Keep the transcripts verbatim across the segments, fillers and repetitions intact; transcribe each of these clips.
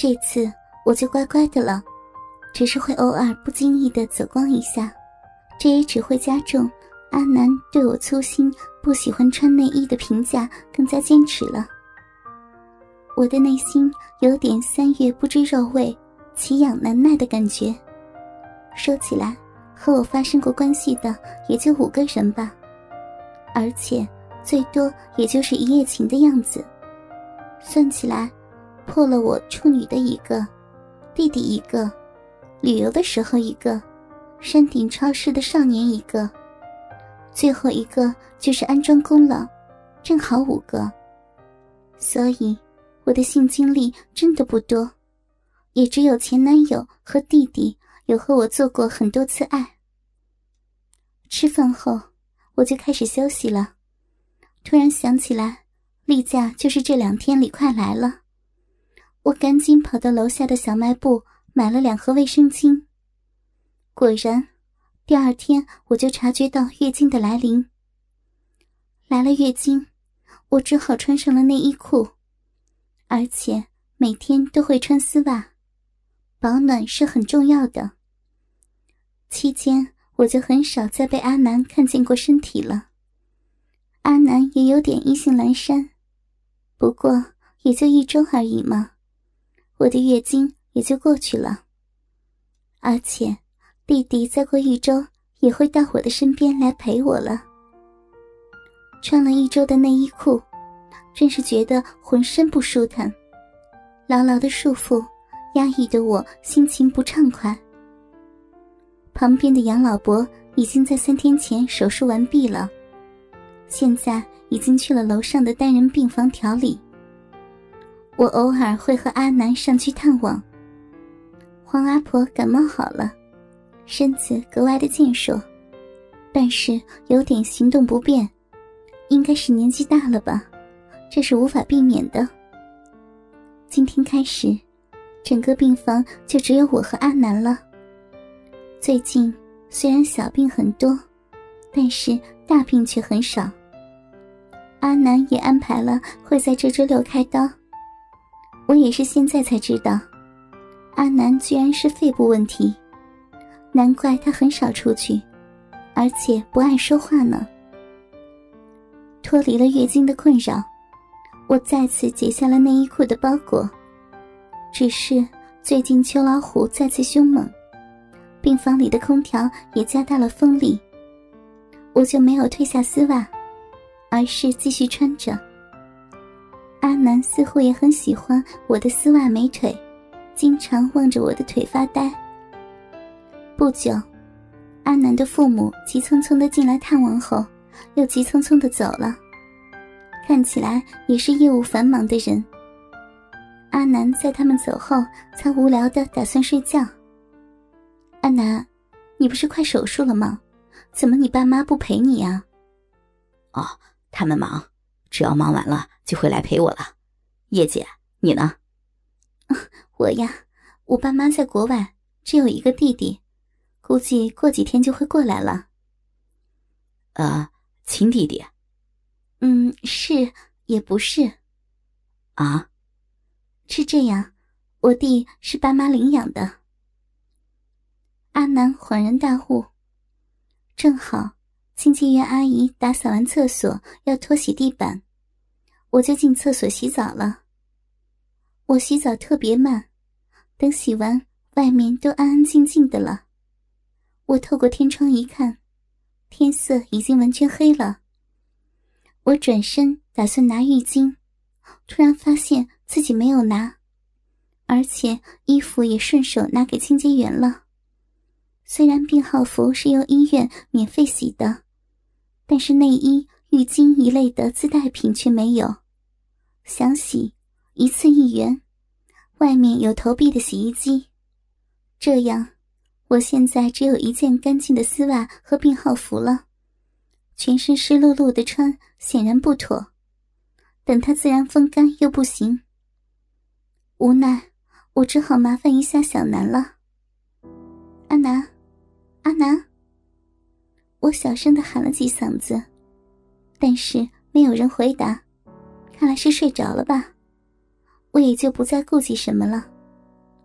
这次我就乖乖的了，只是会偶尔不经意地走光一下，这也只会加重阿南对我粗心不喜欢穿内衣的评价更加坚持了。我的内心有点三月不知肉味，奇痒难耐的感觉。说起来，和我发生过关系的也就五个人吧，而且最多也就是一夜情的样子。算起来，破了我处女的一个，弟弟一个，旅游的时候一个，山顶超市的少年一个，最后一个就是安装工了，正好五个。所以我的性经历真的不多，也只有前男友和弟弟有和我做过很多次爱。吃饭后我就开始休息了，突然想起来例假就是这两天里快来了，我赶紧跑到楼下的小卖部买了两盒卫生巾。果然第二天我就察觉到月经的来临。来了月经，我只好穿上了内衣裤，而且每天都会穿丝袜，保暖是很重要的。期间我就很少再被阿南看见过身体了。阿南也有点意兴阑珊，不过也就一周而已嘛，我的月经也就过去了。而且弟弟再过一周也会到我的身边来陪我了。穿了一周的内衣裤，真是觉得浑身不舒坦，牢牢的束缚压抑得我心情不畅快。旁边的杨老伯已经在三天前手术完毕了，现在已经去了楼上的单人病房调理。我偶尔会和阿南上去探望。黄阿婆感冒好了，身子格外的健硕，但是有点行动不便，应该是年纪大了吧，这是无法避免的。今天开始，整个病房就只有我和阿南了。最近虽然小病很多，但是大病却很少。阿南也安排了会在这周六开刀。我也是现在才知道，阿南居然是肺部问题，难怪他很少出去，而且不爱说话呢。脱离了月经的困扰，我再次解下了内衣裤的包裹。只是最近秋老虎再次凶猛，病房里的空调也加大了风力，我就没有褪下丝袜，而是继续穿着。阿南似乎也很喜欢我的丝袜美腿，经常望着我的腿发呆。不久，阿南的父母急匆匆地进来探望后，又急匆匆地走了，看起来也是业务繁忙的人。阿南在他们走后才无聊地打算睡觉。阿南，你不是快手术了吗？怎么你爸妈不陪你啊？ 哦，他们忙，只要忙完了就会来陪我了。叶姐，你呢？ 我呀，我爸妈在国外，只有一个弟弟，估计过几天就会过来了。 呃，亲弟弟？ 嗯，是也不是。 啊？ 是这样，我弟是爸妈领养的。阿南恍然大悟，正好清洁员阿姨打扫完厕所要拖洗地板，我就进厕所洗澡了。我洗澡特别慢，等洗完外面都安安静静的了。我透过天窗一看，天色已经完全黑了。我转身打算拿浴巾，突然发现自己没有拿，而且衣服也顺手拿给清洁员了。虽然病号服是由医院免费洗的，但是内衣、浴巾一类的自带品却没有。想洗，一次一元，外面有投币的洗衣机。这样，我现在只有一件干净的丝袜和病号服了，全身湿漉漉的穿显然不妥，等它自然风干又不行。无奈，我只好麻烦一下小南了。阿南，阿南，我小声地喊了几嗓子，但是没有人回答，看来是睡着了吧。我也就不再顾忌什么了，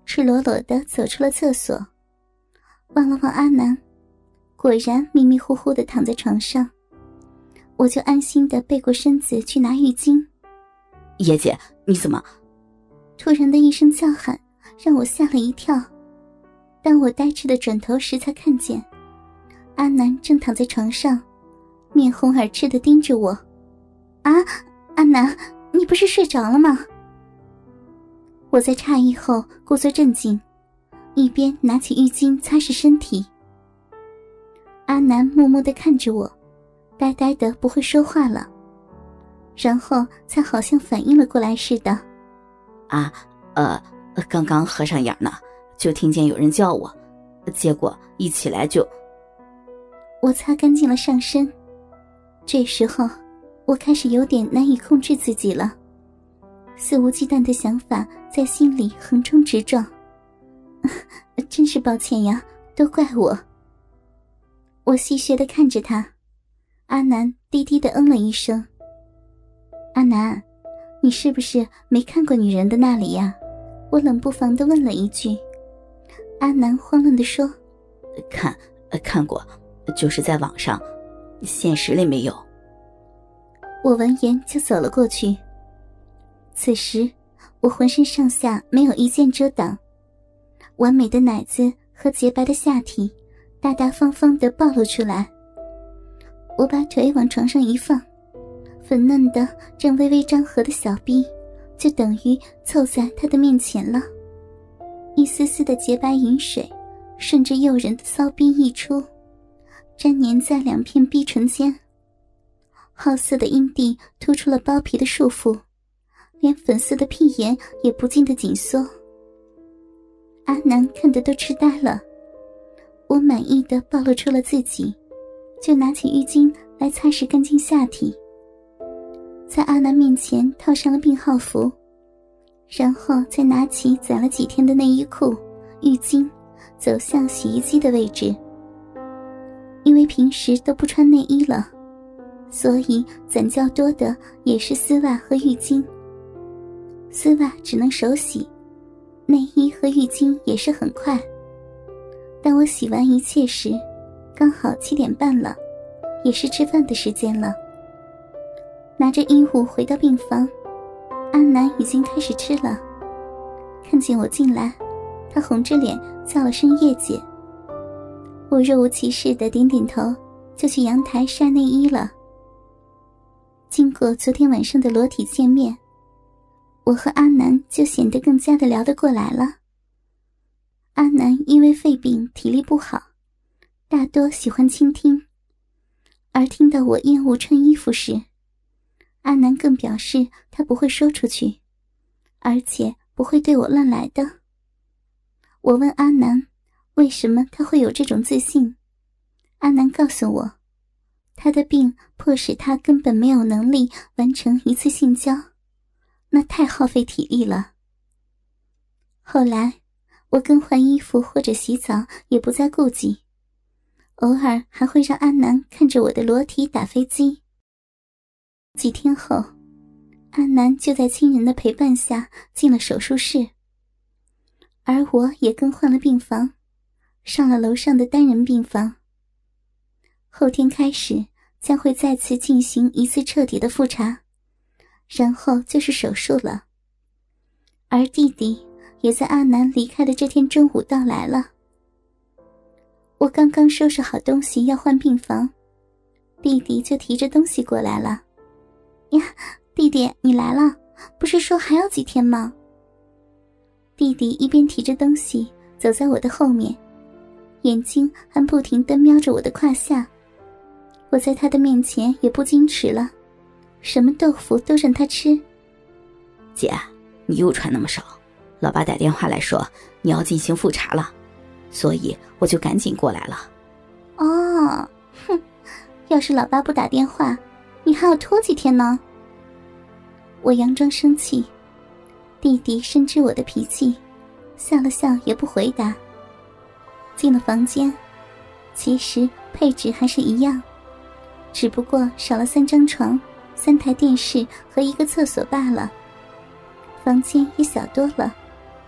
赤裸裸地走出了厕所，望了望阿南，果然迷迷糊糊地躺在床上。我就安心地背过身子去拿浴巾。 叶姐，你怎么？ 突然的一声叫喊让我吓了一跳。当我呆滞地转头时，才看见阿南正躺在床上，面红耳赤地盯着我。啊，阿南，你不是睡着了吗？我在诧异后故作镇静，一边拿起浴巾擦拭身体。阿南默默地看着我，呆呆的不会说话了，然后才好像反应了过来似的。 啊，呃，刚刚合上眼呢，就听见有人叫我，结果一起来就…… 我擦干净了上身，这时候我开始有点难以控制自己了，肆无忌惮的想法在心里横冲直撞。真是抱歉呀，都怪我。我戏谑地看着他，阿南低低地嗯了一声。阿南，你是不是没看过女人的那里呀？我冷不防地问了一句。阿南慌乱地说， 看看过，就是在网上，现实里没有。 我闻言就走了过去。此时我浑身上下没有一件遮挡，完美的奶子和洁白的下体大大方方地暴露出来。我把腿往床上一放，粉嫩的正微微张合的小臂就等于凑在他的面前了。一丝丝的洁白饮水顺着诱人的骚逼溢出，粘黏在两片逼唇间。好色的阴蒂突出了包皮的束缚，连粉色的屁眼也不禁的紧缩。阿南看得都痴呆了。我满意的暴露出了自己，就拿起浴巾来擦拭干净下体，在阿南面前套上了病号服，然后再拿起攒了几天的内衣裤、浴巾，走向洗衣机的位置。因为平时都不穿内衣了，所以攒较多的也是丝袜和浴巾。丝袜只能手洗，内衣和浴巾也是很快。当我洗完一切时，刚好七点半了，也是吃饭的时间了。拿着衣物回到病房，阿南已经开始吃了。看见我进来，他红着脸叫了声叶姐。我若无其事地点点头，就去阳台晒内衣了。经过昨天晚上的裸体见面，我和阿南就显得更加的聊得过来了。阿南因为肺病体力不好，大多喜欢倾听，而听到我厌恶穿衣服时，阿南更表示他不会说出去，而且不会对我乱来的。我问阿南为什么他会有这种自信，阿南告诉我，他的病迫使他根本没有能力完成一次性交，那太耗费体力了。后来我更换衣服或者洗澡也不再顾忌，偶尔还会让阿南看着我的裸体打飞机。几天后，阿南就在亲人的陪伴下进了手术室，而我也更换了病房，上了楼上的单人病房。后天开始将会再次进行一次彻底的复查，然后就是手术了。而弟弟也在阿南离开的这天中午到来了。我刚刚收拾好东西要换病房，弟弟就提着东西过来了。呀，弟弟你来了，不是说还要几天吗？弟弟一边提着东西走在我的后面，眼睛还不停地瞄着我的胯下。我在他的面前也不矜持了，什么豆腐都让他吃。 姐，你又穿那么少，老爸打电话来说你要进行复查了，所以我就赶紧过来了。 哦，哼，要是老爸不打电话，你还要拖几天呢？我佯装生气，弟弟深知我的脾气，笑了笑也不回答。进了房间，其实配置还是一样，只不过少了三张床、三台电视和一个厕所罢了。房间也小多了，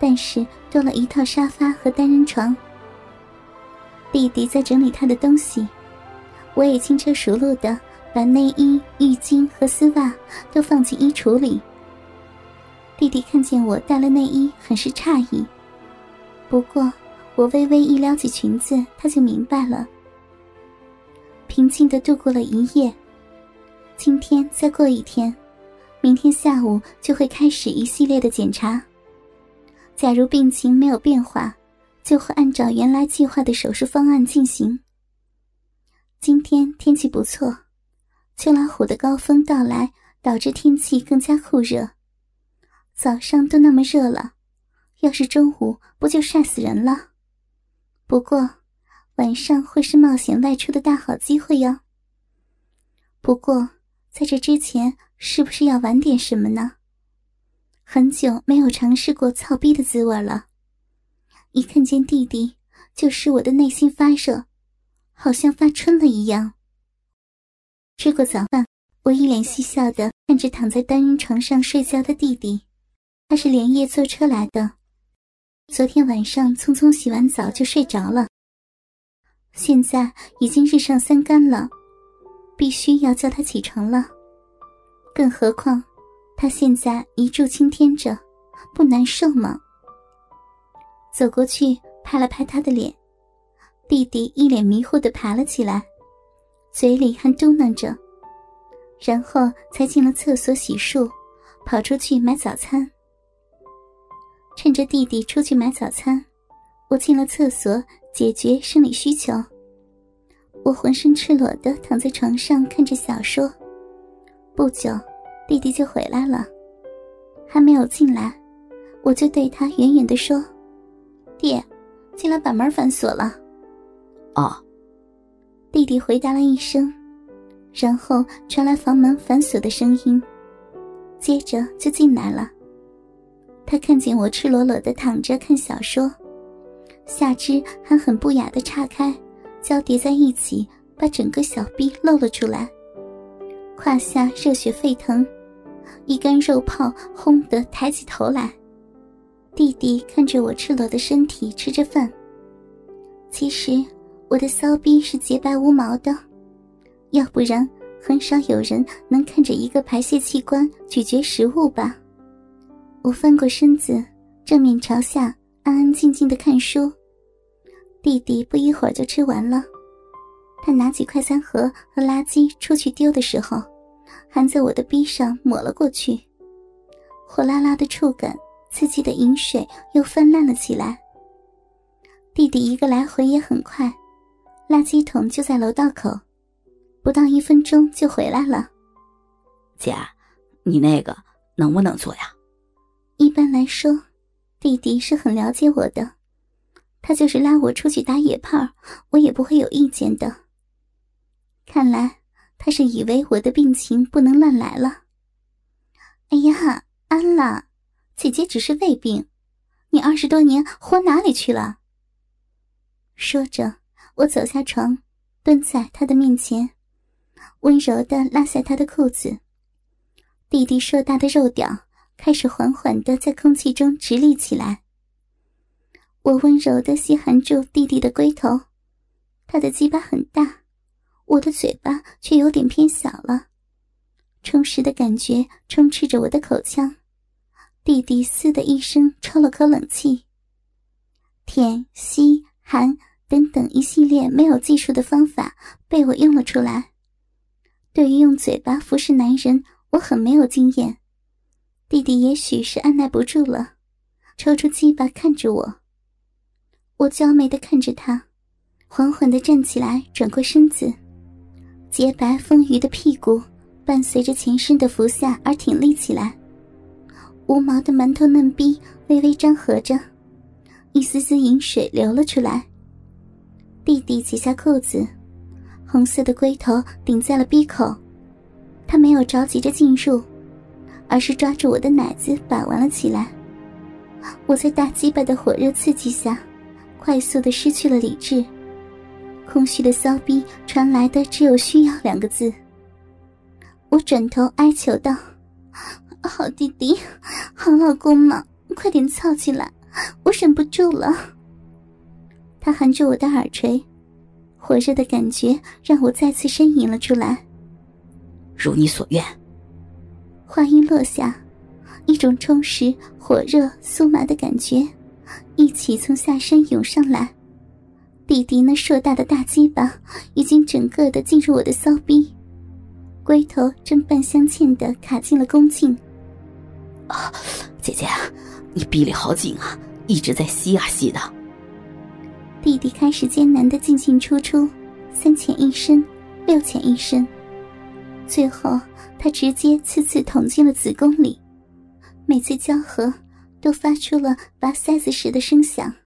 但是多了一套沙发和单人床。弟弟在整理他的东西，我也轻车熟路地把内衣、浴巾和丝袜都放进衣橱里。弟弟看见我带了内衣，很是诧异，不过我微微一撩起裙子，他就明白了。平静地度过了一夜，今天再过一天，明天下午就会开始一系列的检查。假如病情没有变化，就会按照原来计划的手术方案进行。今天天气不错，秋老虎的高峰到来，导致天气更加酷热。早上都那么热了，要是中午不就晒死人了。不过晚上会是冒险外出的大好机会哟。不过在这之前，是不是要玩点什么呢？很久没有尝试过操逼的滋味了，一看见弟弟就使我的内心发热，好像发春了一样。吃过早饭，我一脸嬉笑地看着躺在单人床上睡觉的弟弟。他是连夜坐车来的，昨天晚上匆匆洗完澡就睡着了，现在已经日上三竿了，必须要叫他起床了。更何况他现在一柱擎天着，不难受吗？走过去拍了拍他的脸，弟弟一脸迷糊地爬了起来，嘴里还嘟囔着，然后才进了厕所洗漱，跑出去买早餐。趁着弟弟出去买早餐，我进了厕所解决生理需求。我浑身赤裸地躺在床上看着小说。不久弟弟就回来了，还没有进来，我就对他远远地说：弟，进来把门反锁了。 哦。 弟弟回答了一声，然后传来房门反锁的声音，接着就进来了。他看见我赤裸裸地躺着看小说，下肢还很不雅地岔开，交叠在一起，把整个小臂露了出来，胯下热血沸腾，一干肉泡轰地抬起头来。弟弟看着我赤裸的身体吃着饭。其实我的骚逼是洁白无毛的，要不然很少有人能看着一个排泄器官咀嚼食物吧。我翻过身子，正面朝下，安安静静地看书。弟弟不一会儿就吃完了，他拿起快餐盒和垃圾出去丢的时候，还在我的逼上抹了过去。火辣辣的触感，刺激的饮水又泛滥了起来。弟弟一个来回也很快，垃圾桶就在楼道口，不到一分钟就回来了。 姐，你那个能不能做呀？ 一般来说，弟弟是很了解我的，他就是拉我出去打野炮，我也不会有意见的。看来他是以为我的病情不能乱来了。哎呀，安啦，姐姐只是胃病，你二十多年活哪里去了？说着，我走下床，蹲在他的面前，温柔地拉下他的裤子。弟弟硕大的肉屌开始缓缓地在空气中直立起来。我温柔地吸含住弟弟的龟头，他的鸡巴很大，我的嘴巴却有点偏小了。充实的感觉充斥着我的口腔，弟弟嘶的一声抽了口冷气。舔、吸、含等等一系列没有技术的方法被我用了出来。对于用嘴巴服侍男人，我很没有经验。弟弟也许是按耐不住了，抽出鸡巴看着我。我娇媚地看着他，缓缓地站起来，转过身子，洁白丰腴的屁股伴随着前身的伏下而挺立起来，无毛的馒头嫩逼微微张合着，一丝丝饮水流了出来。弟弟解下裤子，红色的龟头顶在了逼口，他没有着急着进入，而是抓住我的奶子把玩了起来。我在大鸡巴的火热刺激下快速地失去了理智，空虚的骚逼传来的只有需要两个字。我转头哀求道：好弟弟，好老公嘛，快点操起来， 我忍不住了。他含着我的耳垂，火热的感觉让我再次呻吟了出来。 如你所愿。 话音落下，一种充实、火热、酥麻的感觉一起从下身涌上来。弟弟那硕大的大鸡巴已经整个的进入我的骚逼，龟头正半相嵌的卡进了宫颈。 啊，姐姐，你逼里好紧啊，一直在吸啊吸的。 弟弟开始艰难的进进出出，三浅一深，六浅一深，最后他直接次次捅进了子宫里，每次交合都发出了拔塞子时的声响。